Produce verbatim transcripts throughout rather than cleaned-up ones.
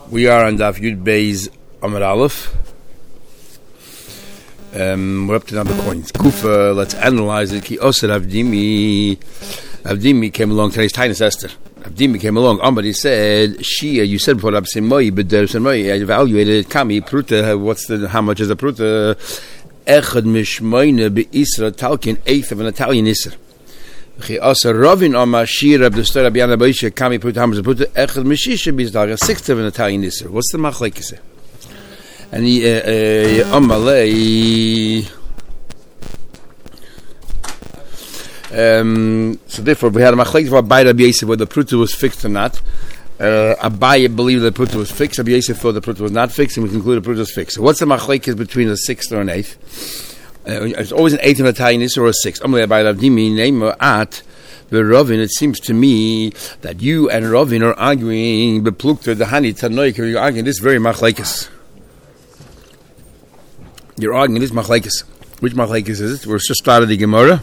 We are on Daf Yud Beis Amud Aleph. Um, we're up to number coins. Kufa, let's analyze it. Ki Osir Avdimi. Avdimi came along, today's Tainus Esther. Avdimi came along. Somebody said, Shia, you said before, Absimoi, but there's some I evaluated Kami, Pruta, what's the, how much is the Pruta? Echad Mishmoine be Isra Talkin, eighth of an Italian Isra. Also, Ravin on Mashir of the story of Yana Baisha, Kami put Hamza put Echad Mishisha Bizdar, a sixth of an Italian Isser. What's the Machlaikis? And he, Amalei. Um, so, therefore, we had a Machlaikis for Abai Rabbi Yosef whether the Pruta was fixed or not. Uh, Abai believed that the Pruta was fixed, Rabbi Yosef thought the Pruta was not fixed, and we concluded the Pruta was fixed. So, what's the Machlaikis between a sixth or an eighth? Uh, it's always an eighth of an Italian Isser or a sixth. The Ravin, it seems to me that you and Ravin are arguing the Plukta, the Hani, Tanoik, you're arguing this very Machlaikis. You're arguing this Machlaikis. Which Machlaikis is it? We're just started the Gemara.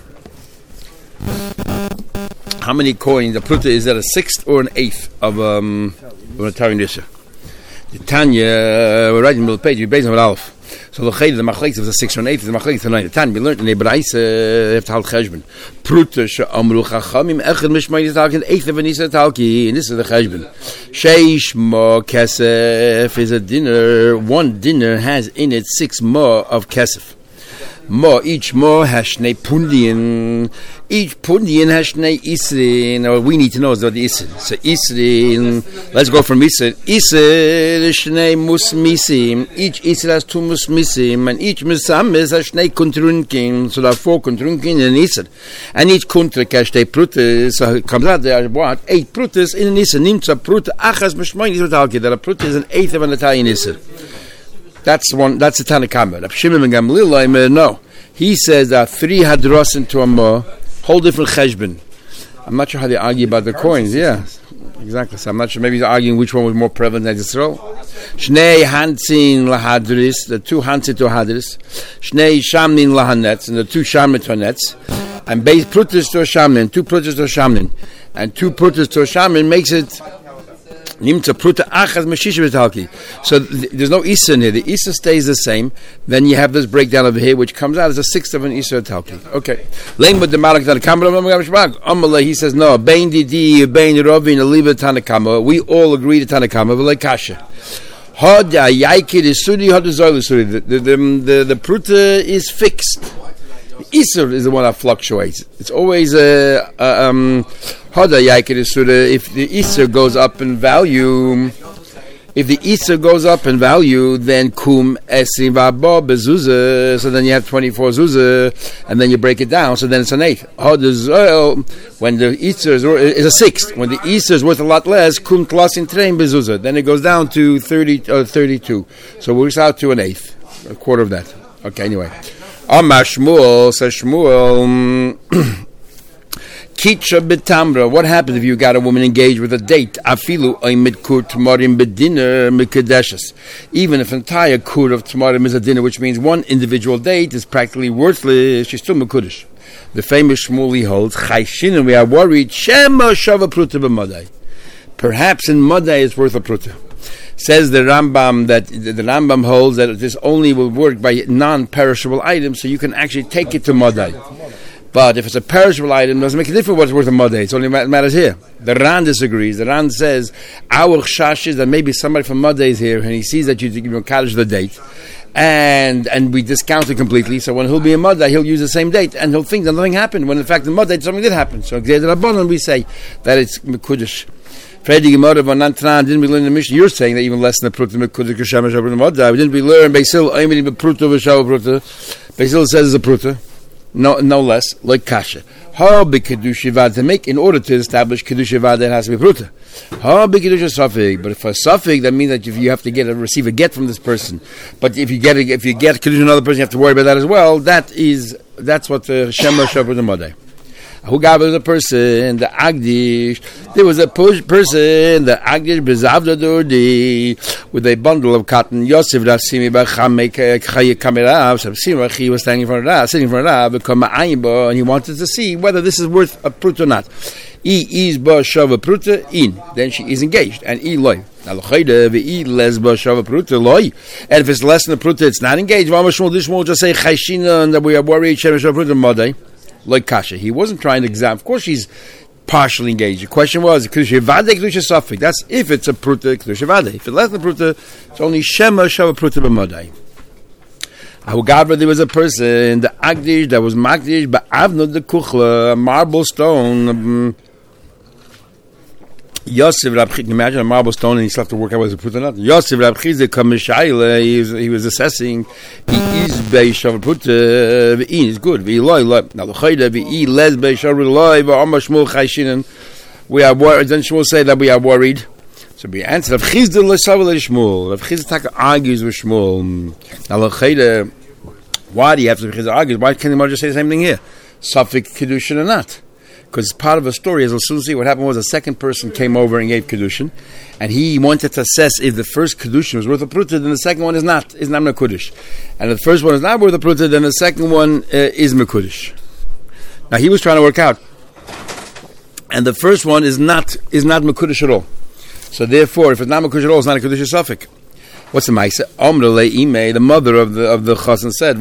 How many coins? The Plukta, is that a sixth or an eighth of, um, of an Italian Isser? The Tanya, we're writing in the middle page, we're based on Aleph. So the Cheder, the Machlaikis of the six or an eighth, the Machlaikis of the nine. The Tan, we learned in the Braise, uh, have to hold Cheshbon. Pruta, she'amru chachamim, echad mishmai talki, an eighth of an Isra talki, and this is the Cheshbon. Sheish mo kesef is a dinner, one dinner has in it six mo of kesef. Mo, each mo has shnei pundian, each pundian has shnei isrin, or we need to know is what the isrin. So isrin, let's go from isrin. Isrin, shnei musmisim, each isrin has two musmisim, and each musam is a shnei kuntrunkin, so there are four kuntrunkin in an isrin. And each kuntruk has shnei prutas, so it comes out there are what? Eight prutas in an isrin. Nimtza pruta, achas mishmoin is what that a pruta is an eighth of an Italian isrin. That's one. That's a Tanakama. Rav Shimon ben Gamliel, no. He says that three hadros into a mo, whole different cheshbon. I'm not sure how they argue about the coins. Yeah, exactly. So I'm not sure. Maybe they're arguing which one was more prevalent in Israel. Shnei hantzin lahadris, the two hantzin to hadris. Shnei shamnin lahanetz, and the two shamnin to nets. And base prutas to shamnin, two prutas to shamnin, and two prutas to shamnin makes it. Nimtza pruta achas meshisha v'talki. So th- there's no Issa in here. The Issa stays the same. Then you have this breakdown over here, which comes out as a sixth of an Issa talki. Okay. Lein with the malak tanakama. Amalei, he says no. Bein didi, bein rovin, aliva tanakama. We all agree to tanakama. V'lei kasha. Hoda yaikid is sudi. Hoda zoylu sudi. The the the the pruta is fixed. The Isser is the one that fluctuates. It's always a uh, uh, um. If the Isser goes up in value, if the Isser goes up in value, then kum esim v'abo bezuzah. So then you have twenty-four zuzah, and then you break it down. So then it's an eighth. When the Isser is, is a sixth, when the Isser is worth a lot less, kum tlasin trein bezuzah. Then it goes down to thirty, uh, thirty-two. So it works out to an eighth, a quarter of that. Okay. Anyway, Amar Shmuel says Shmuel. Kitcha betamra. What happens if you got a woman engaged with a date? Afilu oimid kur tamarim bedinner mikadeshes. Even if an entire kur of tamarim is a dinner, which means one individual date is practically worthless, she's still mekudesh. The famous Shmuli holds chayshin, and we are worried. Shema shava pruta b'madai. Perhaps in madai it's worth a pruta. Says the Rambam that the Rambam holds that this only will work by non-perishable items, so you can actually take it to madai. But if it's a perishable item, it doesn't make a difference what's worth a Modeh. It's only matters here. The Ran disagrees. The Ran says, our chash is that maybe somebody from Modeh is here and he sees that you, you know, kaddish the date. And and we discount it completely. So when he'll be a Modeh, he'll use the same date. And he'll think that nothing happened. When in fact in Modeh, something did happen. So we say that it's Mekudesh. Fredi Gemara Vanantran, didn't we learn in the Mishnah? You're saying that even less than the Pruta Mekudesh Kashama Shabbat Modeh. Didn't we learn Basil, Aimini Pruta V'Shav Pruta? Basil says it's a Pruta. No, no less, like kasha. How big kedusha vad to make in order to establish kedusha vad that has to be pruta. How big kedusha suffix, but for suffix that means that if you have to get a receive a get from this person, but if you get a, if you get kedusha another person, you have to worry about that as well. That is that's what the shema shabbat Modeh. Who gave was a person, the Agdish. There was a person, the Agdish bezavda dordi, with a bundle of cotton. Yosef Rasimi b'chamek chaye kamerav. So he was standing in front of Rav, sitting in front of Rav, and he wanted to see whether this is worth a prut or not. I is ba shava pruta in, then she is engaged, and I loy. Now l'chayda ve'i les ba shava pruta loy, and if it's less than a pruta, it's not engaged. V'amar Shmuel, this Shmuel just say chayshina, and that we are worried sheva shava pruta madai, like kasha. He wasn't trying to examine. Of course, she's partially engaged. The question was kedusha vade kedusha safik. That's if it's a pruta kedusha vade. If it's less than a pruta, it's only shema shava pruta b'madai. However, there was a person, the Agdish, that was Magdish, but Avnod the Kuchla, a marble stone. Um, Yosef Rabchid, imagine a marble stone, and he still have to work out whether to put it or not. Yosef Rabchid, the Kamishayla, he was, he was assessing, he is Beishav Pruta, V'in, it's good, V'iloi, Loi. Now, the Chayda, V'i, Les Beishav Loi, V'Amar Shmuel Chayshinen. We are worried, then Shmuel say that we are worried. So we answer, Rav Chizda l'shavel l'Shmuel. Rav Chizda argues with Shmuel. Now, l'chayda, why do you have to Rav Chizda argue? Why can't the just say the same thing here? Safik Kedushin or not? Because part of the story, as we'll soon see, what happened was a second person came over and gave Kedushin, and he wanted to assess if the first Kedushin was worth a pruta, then the second one is not, is not Mekudish. And if the first one is not worth a pruta, then the second one uh, is Mekudish. Now, he was trying to work out, and the first one is not, is not Mekudish at all. So therefore, if it's not Mekudish at all, it's not a Kedusha Safik. What's the Maisa? Omrele Ime, the mother of the of the Chassan said,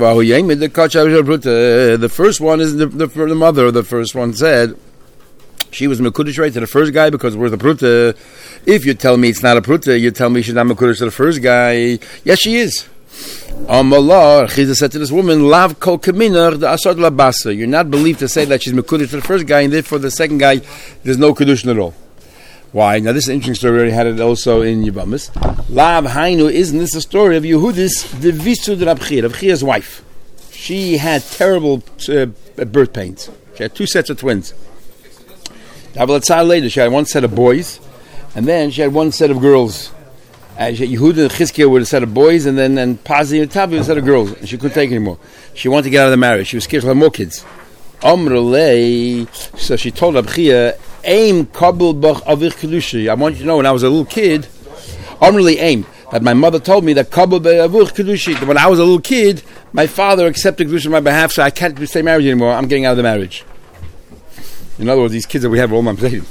the first one is the, the, the mother of the first one said, she was Mekudish right to the first guy because we're the Pruta. If you tell me it's not a Pruta, you tell me she's not Mekudish to the first guy. Yes, she is. Amallah, Chizah said to this woman, Lav kol kaminar the asad labasa. You're not believed to say that she's Mekudish to the first guy, and therefore the second guy, there's no Kedushin at all. Why? Now this is an interesting story. We already had it also in Yevamos. Lav Hainu, isn't this a story of Yehudis, the Visud Rabchir, Rabchir's wife? She had terrible uh, birth pains. She had two sets of twins. Later, she had one set of boys, and then she had one set of girls. Uh, Yehuda and Chizkiah were a set of boys, and then and Pazi and Tavi were a set of girls. And she couldn't take anymore. She wanted to get out of the marriage. She was scared to have more kids. Amrulei, so she told Rabchir, Aim kabul bach avich kedusha. I want you to know, when I was a little kid, Amrulei aim, that my mother told me that kabul b'avich kedusha. When I was a little kid, my father accepted kedusha on my behalf, so I can't stay married anymore. I'm getting out of the marriage. In other words, these kids that we have are all mamzedim.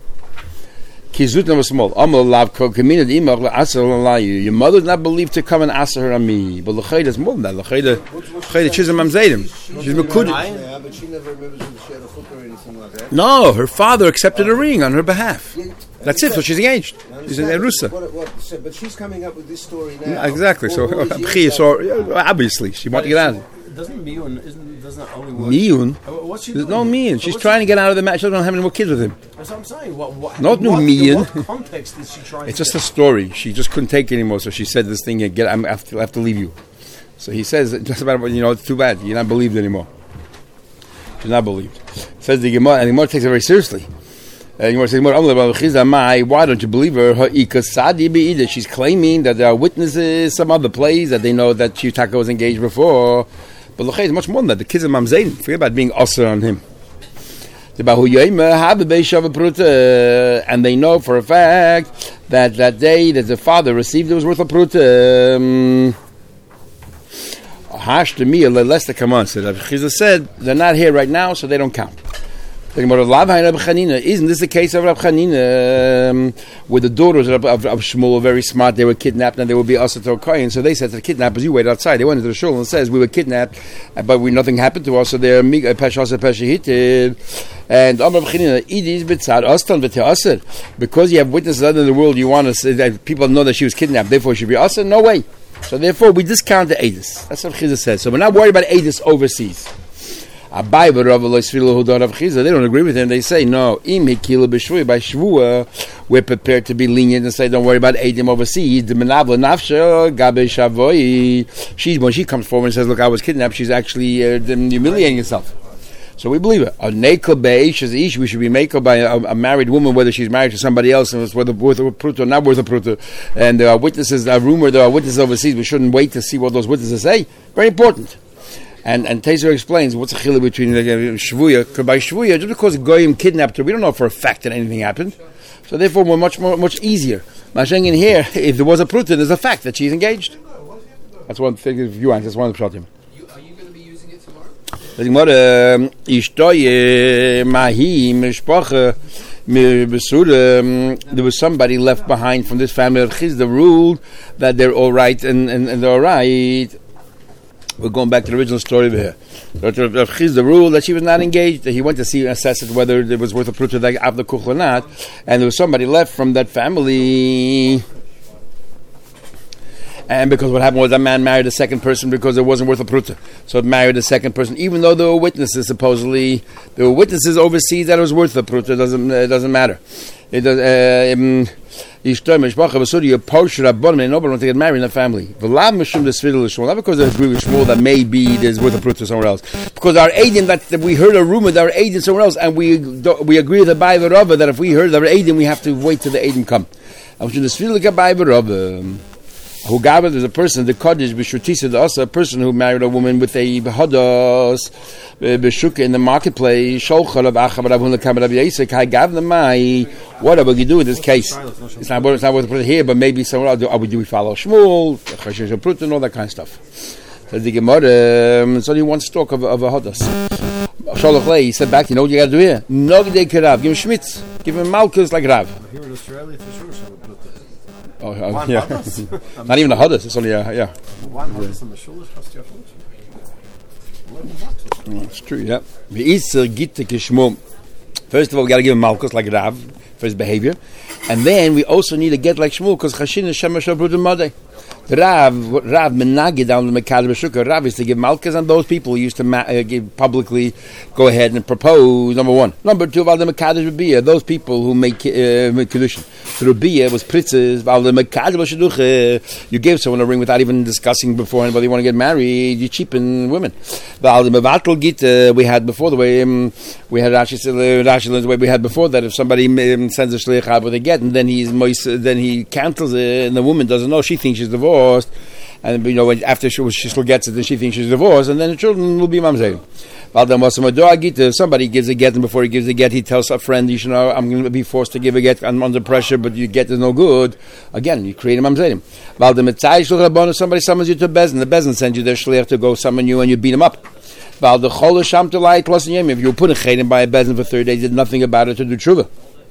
Kizutna was small. Amr lav kol kaminad imach la'asar l'layu. Your mother did not believe to come and ask her on me. But l'chayda is more than that. L'chayda, l'chayda, she's a mamzedim. She's mekudim. Yeah, but she never remembers if she had a chukah or anything like that. No, her father accepted a ring on her behalf. That's it. So she's engaged. She's in Erusa. What, what, so, but she's coming up with this story now. Exactly. So, What- what was Abchi, the so impact? obviously she wanted to get out. Doesn't Miyun isn't doesn't only work? Miyun? Uh, What's she There's doing? no Miyun. So She's what's trying to get out of the match. She doesn't have any more kids with him. That's what I'm saying. What, what, Not no what, Miyun. In what context is she trying? It's to just get? a story. She just couldn't take it anymore, so she said this thing. Get, I'm, I have to, I have to leave you. So he says, just about, you know, it's too bad. You're not believed anymore. She's not believed. Says the Gemara, and the Gemara takes it very seriously. And the Gemara says, why don't you believe her? She's claiming that there are witnesses, some other place that they know that Chiyutaka was engaged before. But Lachai is much more than that. The kids of Mamzein, forget about being usher on him. And they know for a fact that that day that the father received it was worth a pruta. Hash to me, less to come on. So Chizah said they're not here right now, so they don't count. Isn't this the case of Rab Chanina, um, where the daughters of, of, of Shmuel were very smart? They were kidnapped and they would be Asat Kohen. So they said to the kidnappers, "You wait outside." They went into the shul and says, "We were kidnapped, but we nothing happened to us." So they're Pesh Asat Peshahited. And Amar Rab Chanina, Idis B'tzad Astan V'Te'asir. Because you have witnesses other in the world, you want to say that people know that she was kidnapped, therefore she should be Asir? No way. So therefore, we discount the Edis. That's what Chizah says. So we're not worried about Edis overseas. Abai Rav Chizah, they don't agree with him. They say, no, im hikila b'shvua, by shvua, we're prepared to be lenient and say, don't worry about Eidim overseas. The menavla nafsha gabe shavoi. She's when she comes forward and says, look, I was kidnapped. She's actually uh, humiliating herself. So we believe it. A nekel be'ish is ish. We should be mekel by a, a married woman, whether she's married to somebody else, and it's whether worth a pruta or not worth a pruta. And there are witnesses. A rumor there are witnesses overseas. We shouldn't wait to see what those witnesses say. Very important. And and Tezer explains what's the chiluk between uh, shvuya, by shvuya, just because goyim kidnapped her, we don't know for a fact that anything happened. So therefore, we're much more much easier. Masheng in here, if there was a pruta, there's a fact that she's engaged. That's one thing. If you answer, that's one of the pshatim. Are you going to be using it tomorrow? The Gemara, Ishtoye Mahi Mishpacha Besura. There was somebody left behind from this family of Chizda ruled that they're all right and, and, and they're all right. We're going back to the original story over here. Rav Chizda ruled that she was not engaged. That he went to see and assess it whether it was worth a pruta like Avda Kuch or not, and there was somebody left from that family. And because what happened was that man married a second person because it wasn't worth a pruta. So it married a second person, even though there were witnesses, supposedly. There were witnesses overseas that it was worth a pruta. It doesn't, it doesn't matter. It does, uh, um, nobody wants to get married in the family. Not because they agree with Shmuel that maybe there's worth a pruta somewhere else. Because our agent, that, that we heard a rumor that our agent somewhere else, and we we agree with the Bai V'Rabba that if we heard that our agent, we have to wait till the agent come. I want you to speak like a Bai V'Rabba. Who gathered there's a person, the Kaddish B'Shutisa, also a person who married a woman with a Behados B'Shuka in the marketplace. Sholchar of Achav Rav Huna Kam Rav Yisek. I gathered my. What are we going to do in this case? It's not it's not worth to put it here, but maybe somewhere else. Are we do we follow Shmuel, Chashish Prut, and all that kind of stuff? So the Gemara, it's only one stalk of of a Hadas. Sholach Lei, he said back, you know what you got to do here? Nogdei Kerav, give him Schmitz, give him Malkus like Rav. Here in Australia, for sure, so we put the Oh, uh, yeah. Not even a Hadas, it's only a, yeah. One Hadas on the shoulders cost you a fortune. It's true, yeah. First of all, we got to give him Malkus like Rav for his behavior. And then we also need to get like Shmuel because Chashin is Shema Shabrut Madeh. Rav, Rav Menagid down the Mekad B'Shukah. Rav is to give Malkas on those people who used to ma- uh, give publicly go ahead and propose. Number one. Number two, Val the Mekad B'Biyah, those people who make uh, make Kedushin. So B'Biyah was pritzes. Val the Mekad B'Shaduch. You gave someone a ring without even discussing beforehand whether you want to get married. You cheapen women. Val the Mevatel Gita we had before the way um, we had Rashi Rashi the way we had before that if somebody um, sends a shliach out with a get and then he's then he cancels it and the woman doesn't know, she thinks she's divorced. And you know, after she, she still gets it, then she thinks she's divorced, and then the children will be mamzerim. Somebody gives a get, and before he gives a get, he tells a friend, "You should know, I'm going to be forced to give a get. I'm under pressure, but you get is no good." Again, you create a mamzerim. Somebody summons you to bezin. The bezin sends you their shliach to go summon you, and you beat him up. If you put a chedim by a bezin for thirty days, did nothing about it to do tshuva.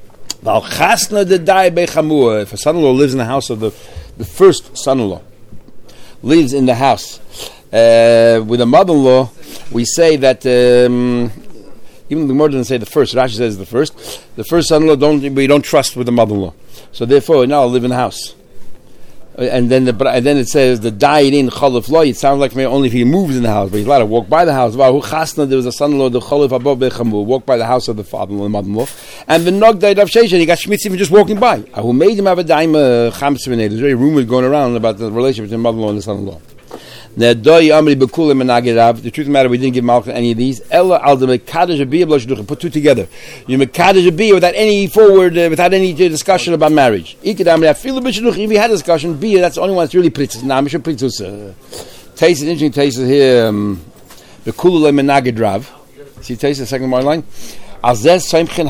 If a son-in-law lives in the house of the the first son-in-law lives in the house uh, with a mother-in-law, we say that um, even the Gemara doesn't say the first. Rashi says the first. The first son-in-law don't we don't trust with the mother-in-law, so therefore now I'll live in the house. And then the and then it says the died in chalif lo. It sounds like maybe only if he moves in the house, but he's allowed to walk by the house. There was a son-in-law, the chalif above bechamur, walk by the house of the father-in-law and mother-in-law. And the nog died of Sheshan, he got schmitz even just walking by. Who made him have a daim chamsvin? There's very rumors going around about the relationship between mother-in-law and the son-in-law. The truth of the matter, we didn't give Malka any of these. Ella al the mekadesh biyah put two together. You mekadesh biyah without any forward, uh, without any discussion about marriage. If you had a discussion, biyah that's the only one that's really pritzes. Nah, misha pritzes. Taste is interesting. Taste is here. The kulule menagid rav. See, taste the second more line. This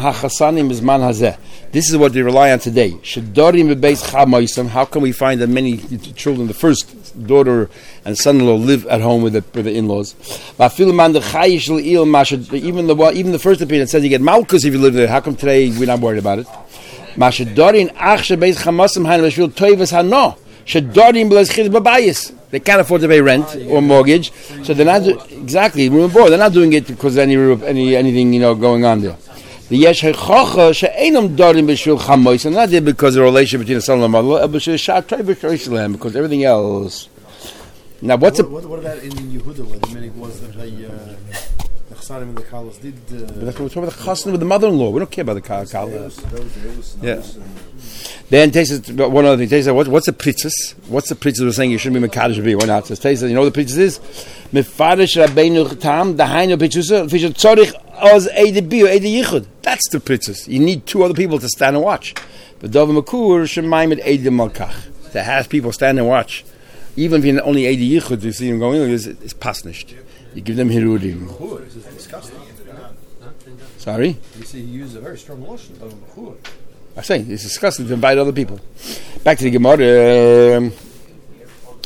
is what they rely on today. How can we find that many children, the first daughter and son-in-law, live at home with the, with the in-laws? Even the even the first opinion says you get malchus if you live there. How come today we're not worried about it? They can't afford to pay rent or mortgage, so they're not do- exactly room and board. They're not doing it because any any anything you know going on there. The yesh hechocha she'enam darim b'shul chamois, and not there because of the relationship between the son and the mother, but because everything else. Now, what's what, a, what, what about in Yehuda where the minhag was that they uh, the chasanim and the kalas did? Uh, but that's what we're talking about the chassan with the mother-in-law. We don't care about the kalas. Yeah. Then Taisa, one other thing, Taisa, what, what's the pritzes? What's the pritzes we're saying you shouldn't be mekadosh be? Why not? Says Taisa, you know what the pritzes is? Mefarish rabbeinu tam dahainu pritzes fisher tzorich oz eide bio eide yichud. That's the pritzes. You need two other people to stand and watch. The dov makur shemaim et eide malkach. To have people stand and watch, even if you're only eide yichud to see them going, is is pasnished. You give them hirudim. This is disgusting. Sorry. You see, you use a very strong lotion of mechur. I say it's disgusting to invite other people. Back to the Gemara.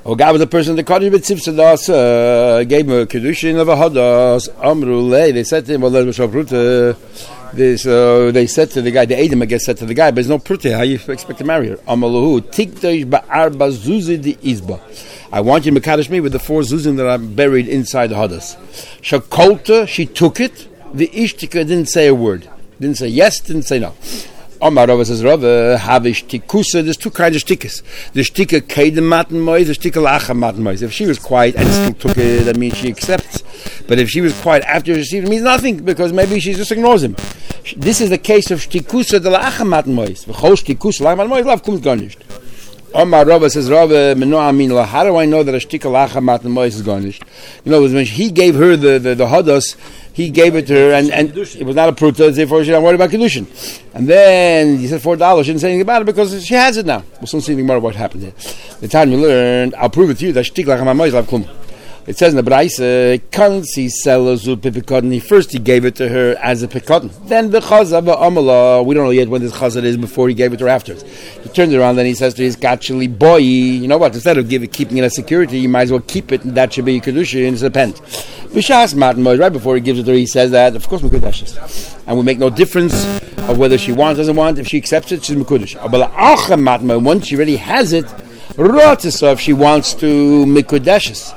Oh, God was a person that caught him with tzivsadas, uh, gave him a kedushin of a hadas. Amrulei, they said to him, well, there was a pruta. This, uh, they said to the guy, the Edom, I guess, said to the guy, but there's no pruta. How you expect to marry her? Amaluhu, tiktosh ba'arba zuzi di izba. I want you to mekadosh me with the four zuzim that are buried inside the hadas. Shakolta, she took it. The ishtika didn't say a word. Didn't say yes, didn't say no. Omar Rava says, Rava, havish tikusa, there's two kinds of shtikas. The shtika kaidem matan mois, the shtika lacha matan mois. If she was quiet and still took it, that means she accepts. But if she was quiet after she received it, it means nothing, because maybe she just ignores him. This is the case of shtikusa de lacha matan mois. V'chol shtikusa lacha matan mois, lav kumt gar nicht. Omar Rava says, Rava, meno amin la, how do I know that a shtika lacha matan mois is gar nicht? You know, when he gave her the, the, the hadas, he gave it to her, and, and it was not a pruta, therefore she didn't worry about kedushin. And then he said four dollars. She didn't say anything about it because she has it now. We'll soon see anything more about what happened there. The time you learned, I'll prove it to you that shtik lachem hamois lav klum. It says in the Braisa, kansi selazu pipikotni. First he gave it to her as a pikotn. Then the chazav amala. We don't know yet when this chazav is before he gave it to her afterwards. He turns around, then he says to his gacheli boy, you know what? Instead of give it, keeping it as security, you might as well keep it, and that should be kedushin. It's a pent. B'shas matan mois. Right before he gives it to her, he says that of course mekudeshes, and we make no difference of whether she wants or doesn't want. If she accepts it, she's mekudesh. But matan mois, once she already has it, rotzah, if she wants to mekudeshes.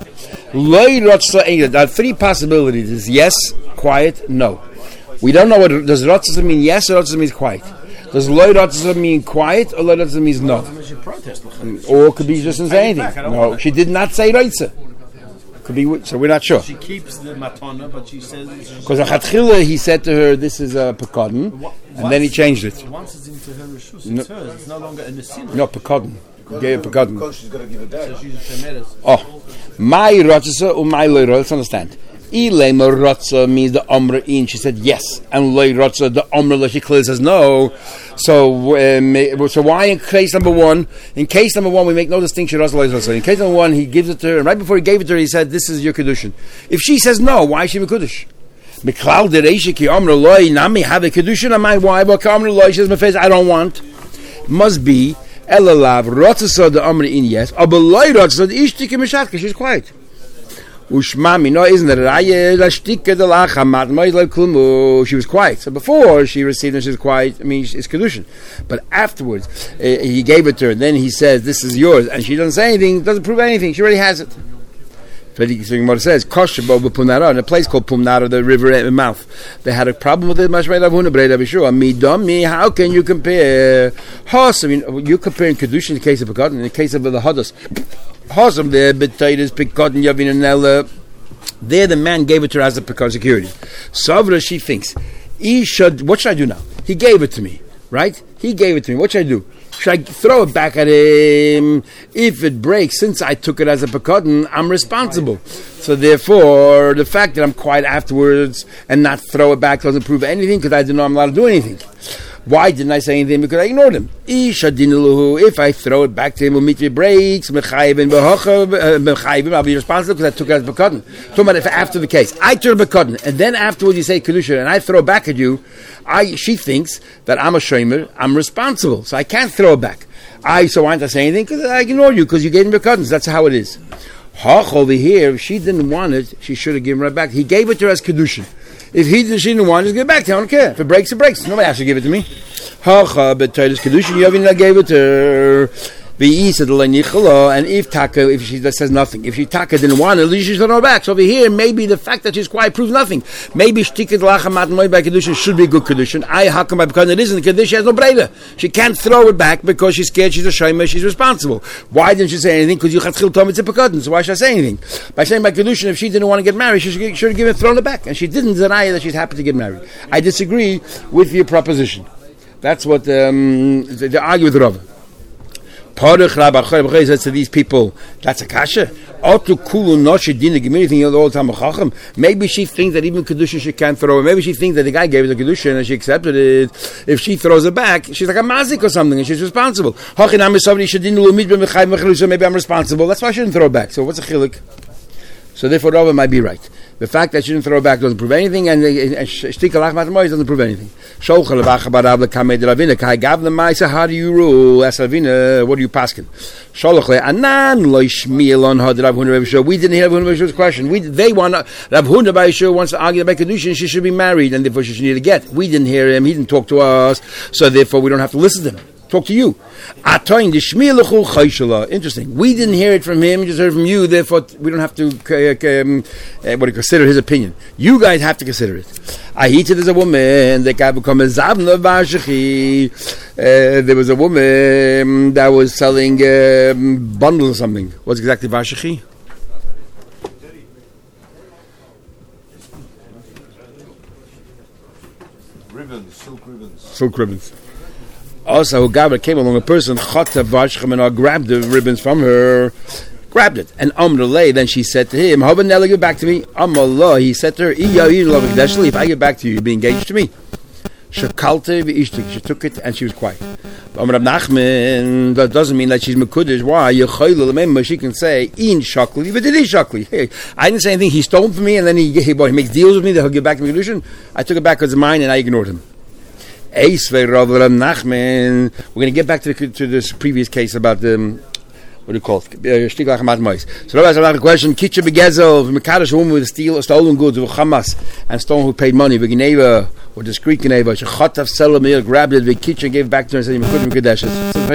There are three possibilities. Is yes, quiet, no. We don't know what does rotzah mean. Yes, or rotzah means quiet. Does loy rotzah mean quiet, or loy rotzah means no? Or it could be she doesn't say anything. No, she did not say rotzah. Could be, so we're not sure. She keeps the matana, but she says because achatchila he said to her, "This is a pekodin," and then he changed it. Once it's into her reshus, it's no, hers. It's no longer a nesin. No pekodin. Gave a pekodin. Because she's got to give it back. So she's a oh, my rotzah or my loy rotzah. Let's understand. Ilema rotzah means the omra in. She said yes, and loy rotzah the omra. She clearly says no. So, um, so why in case number one? In case number one, we make no distinction. In case number one, he gives it to her, and right before he gave it to her, he said, "This is your kedushin." If she says no, why is she mekudesh? Miklal dereishi ki omra loy nami have a kedushin on my wife. But omra loy she says, "My face, I don't want." Must be elalav rotzah the omra in yes, aber loy rotzah the ishtik mishatka. She's quiet. Ushmami, no, isn't it? She was quiet. So before she received it, she was quiet. I mean, it's kedushin. But afterwards, uh, he gave it to her. Then he says, "This is yours," and she doesn't say anything. Doesn't prove anything. She already has it. So Gemara says, "Koshabo b'Pumnara," in a place called Pumnara, the river mouth. They had a problem with it. How can you compare? Hos, I mean, you're comparing kedushin in the case of pekodin, in the case of the hadas. Hosam there, betaydas pekodin yavin anela. There, the man gave it to her as a pekod security. Savra, she thinks, he should. What should I do now? He gave it to me, right? He gave it to me. What should I do? Should I throw it back at him? If it breaks, since I took it as a pekodin, I'm responsible. So therefore, the fact that I'm quiet afterwards and not throw it back doesn't prove anything because I didn't know I'm allowed to do anything. Why didn't I say anything? Because I ignored him. If I throw it back to him, it breaks. I'll be responsible because I took it as pekodin. Talking about if after the case, I turn pekodin, and then afterwards you say kedusha, and I throw it back at you. I she thinks that I'm a shomer, I'm responsible, so I can't throw it back. I so why didn't I say anything? Because I ignored you because you gave me pekodins. That's how it is. Hach over here, if she didn't want it, she should have given it back. He gave it to her as kedusha. If he didn't, she didn't want it, just give it back to her. I don't care. If it breaks, it breaks. Nobody has to give it to me. Hacha, but Titus Kedushin, Yavin, I gave it to her. And if Taka, if she says nothing, if she Taka didn't want it, at least she should know back. So over here, maybe the fact that she's quiet proves nothing. Maybe Shtiket Lachamat Moy by Kedushin should be good Kedushin. I Hakam because it isn't. Kedushin has no breda. She can't throw it back because she's scared she's a Shomer, she's responsible. Why didn't she say anything? Because you Chatzchil Tom it's a Pekadin. So why should I say anything? By saying by Kedushin, if she didn't want to get married, she should, should have given thrown it back. And she didn't deny that she's happy to get married. I disagree with your proposition. That's what um, they, they argue with Rav. Paruch says to these people, that's a kasha. Maybe she thinks that even kedusha she can't throw it. Maybe she thinks that the guy gave her the kedusha and she accepted it. If she throws it back, she's like a mazik or something, and she's responsible. Maybe I'm responsible. That's why I shouldn't throw it back. So what's a chilik? So therefore, Rava might be right. The fact that she didn't throw it back doesn't prove anything, and Shtika Lach Matmois doesn't prove anything. Shochan Levacha Barabla Kamei de Ravina, Kai Gav the Maisa, how do you rule? As Ravina, what do you paskin? Sholach Le Anan Loishmiel on Had Rav Huna Rav We didn't hear Rav Huna Rav's question. We, they want, Rav Huna Ravishah wants to argue about Kedushin, she should be married, and therefore she should need a get. We didn't hear him, he didn't talk to us, so therefore we don't have to listen to him. Talk to you. Interesting. We didn't hear it from him, we just heard it from you, therefore we don't have to um, uh, what do you consider his opinion. You guys have to consider it. Ahita, there's a woman that got become a Zavna Vashachi. Uh, there was a woman that was selling a um, bundle or something. What's exactly Vashachi? Ribbons, silk ribbons. Silk ribbons. Also, Gabra came along, a person grabbed the ribbons from her, grabbed it, and Amrulay, then she said to him, Habanella, give back to me. Amallah, he said to her, if I get back to you, you'll be engaged to me. She took it and she was quiet. Amr Nachman, that doesn't mean that she's Mekudesh. Why? She can say, In Shakli, but it is Shakli. Hey, I didn't say anything, he stole from me, and then he, he, he makes deals with me that he'll give back to me. I took it back because it's mine, and I ignored him. We're going to get back to, the, to this previous case about the, um, what do you call it? Shtiglach Mat Mois. So Rabbi asked a question, Kitcha Begezel, Mekadosh woman with steal, stolen goods, of Hamas, and stolen who paid money, Begineva, or discreet Geneva, Shechotav Selamir, grabbed it, Kitcha gave back to her and said, you couldn't Kadeshes.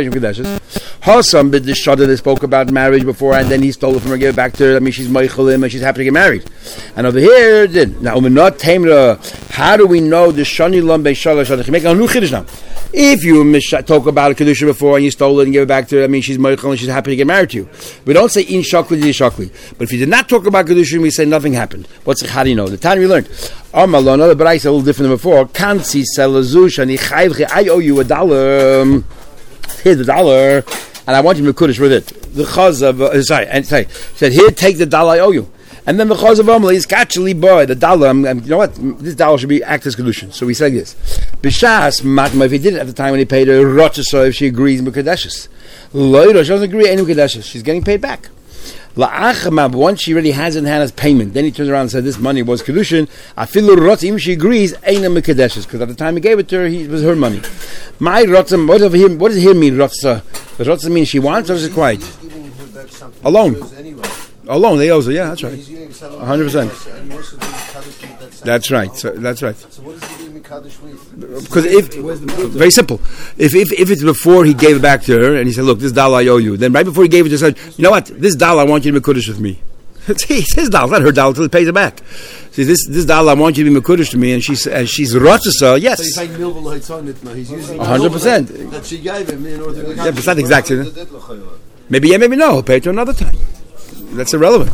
Hossam, but the Shada they spoke about marriage before, and then he stole it from her, gave it back to her. That means she's Meichelim, and she's happy to get married. And over here, then, now, we're not Tamra. How do we know the Shani Lam Be Shalash Shadach? Make a new Chiddush now. If you mish- talk about a Kedusha before and you stole it and gave it back to her, that means she's Meichel and she's happy to get married to you. We don't say in Shakli, di Shakli. But if you did not talk about Kedusha, we say nothing happened. What's how do you know? The time we learned. Amalon, another but I said a little different than before. Kansi Selazush and I owe you a dollar. Here's the dollar. And I want you to Mekudesh with it. The chaz of, uh, sorry, and sorry, said, here, take the dollar I owe you. And then the chaz of Amalei is actually boy, the dollar, um, you know what, this dollar should be act as Kedushin. So we say this. B'shas, matma, if he did it at the time when he paid her, rochasa, if she agrees, Mekadeshes. Loira, she doesn't agree, any Mekadeshes. She's getting paid back. La'achama, once she already has in hand as payment, then he turns around and says, this money was Kedushin. Afilu rotz, even if she agrees, ain't a Mekadeshes. Because at the time he gave it to her, he, it was her money. My rotzam, what does here, what does here mean, rotza? Does rotza mean she wants or is it quiet? Alone. Alone, they also, yeah, that's right. one hundred percent. That's right, so, that's right. So what does he do Mekadosh with? Because if, very simple, if, if if it's before he gave it back to her, and he said, look, this dollar I owe you, then right before he gave it to her, he said, you know what, this dollar I want you to be Mekudesh with me. It's his dollar, not her dollar, until he pays it back. See, this this dollar I want you to be Mekudesh to me, and she's and she's Rochasa, yes. So he's like Milva lights on it now, he's using one hundred percent. That she gave him in order to... Yeah, but it's not exactly. Maybe yeah, maybe no, he'll pay it to another time. That's irrelevant.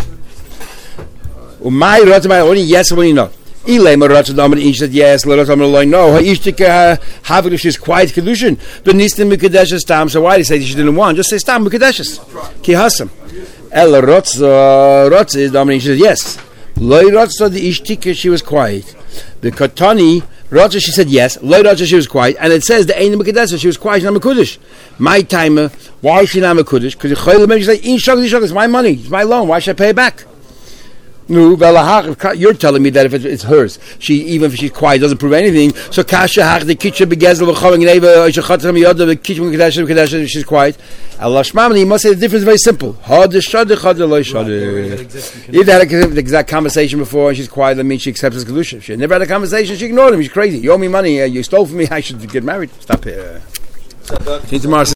My Rotzah, only yes, only no. Ilay Maratza Domin each said yes, let us know. No, Ishtika Havik is quiet Kedushin. But Nistim Mikadeshes Tam, so why did he say she didn't want? Just say Tam Mikadeshes. Ki Hasam. El Rotzah Rotzah is Domin, she said yes. Loy Rotzah the Ishtika, she was quiet. The Katani Rotzah, she said yes. Loy Rotzah, she was quiet. And it says the Ein Mikadeshes, she was quiet, she's not Mekudesh. My timer, why is she not Mekudesh? Because the Chayla maybe say, In Shagli Shagli, it's my money, it's my loan, why should I pay it back? No, you're telling me that if it's hers, she even if she's quiet doesn't prove anything. So kasha hach the kitchen begezel v'chaving neva ishachatam yoda the kitchen kadashim kadashim she's quiet. Allah shmamani must say the difference is very simple. Had the shad had loy shad. If they had the exact conversation before and she's quiet, that means she accepts his kedusha. She never had a conversation. She ignored him. She's crazy. You owe me money. You stole from me. I should get married. Stop here. See you tomorrow.